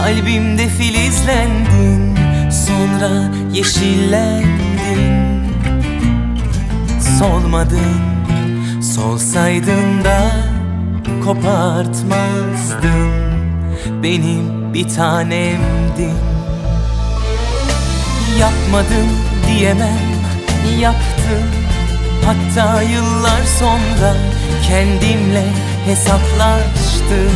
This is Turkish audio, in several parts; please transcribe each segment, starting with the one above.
Kalbimde filizlendin, sonra yeşillendin. Solmadın, solsaydın da kopartmazdın. Benim bir tanemdin. Yapmadım diyemem, yaptım. Hatta yıllar sonra kendimle hesaplaştım.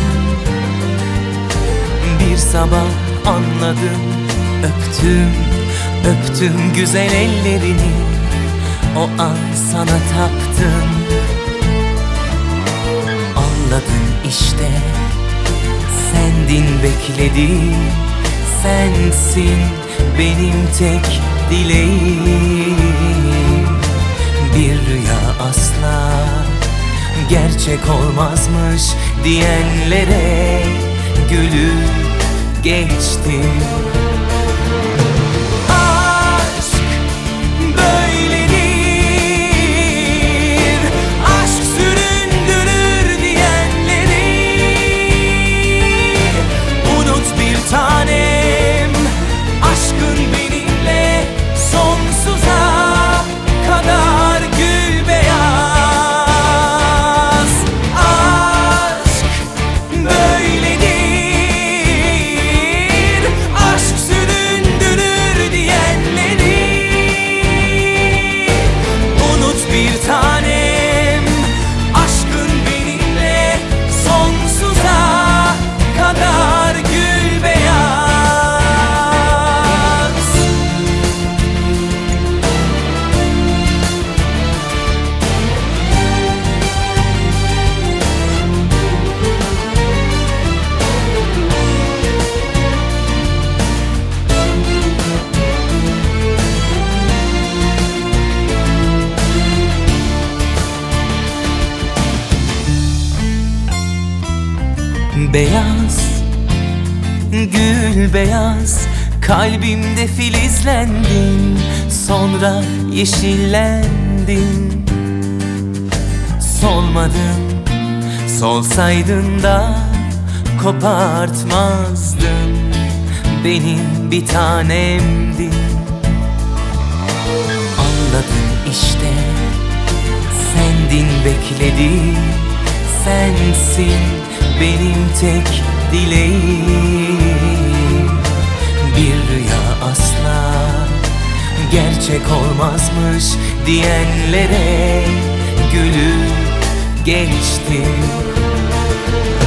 Bir sabah anladım, öptüm, öptüm güzel ellerini. O an sana taptım. Anladım işte, sendin bekledim. Sensin benim tek dileğim. Bir rüya asla gerçek olmazmış diyenlere gülüp geçtim. Aşk böyledir, aşk süründürür diyenleri unut bir tanem. Aşkın benimle sonsuza kadar gül beyaz. Aşk böyledir, aşk süründürür diyenleri unut bir tanem. Aşkın benimle sonsuza kadar gül beyaz. Beyaz, gül beyaz, kalbimde filizlendin, sonra yeşillendin. Solmadın, solsaydın da kopartmazdın. Benim bir tanemdin. Anladım işte, sendin bekledim. Sensin benim tek dileğim. Bir rüya asla gerçek olmazmış diyenlere gülüp geçtim.